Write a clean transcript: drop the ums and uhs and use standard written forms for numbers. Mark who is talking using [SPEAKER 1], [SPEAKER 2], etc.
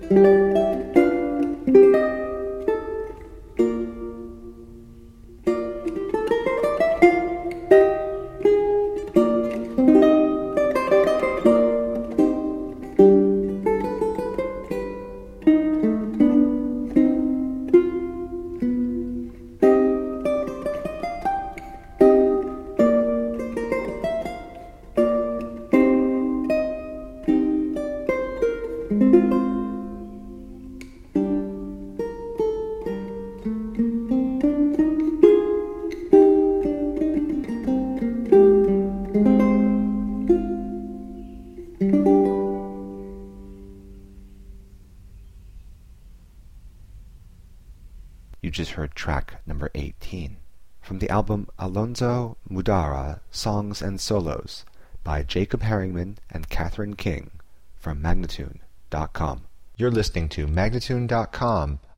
[SPEAKER 1] You just heard track number 18 from the album Alonso Mudara Songs and Solos by Jacob Herringman and Catherine King from Magnatune.com. You're listening to Magnatune.com,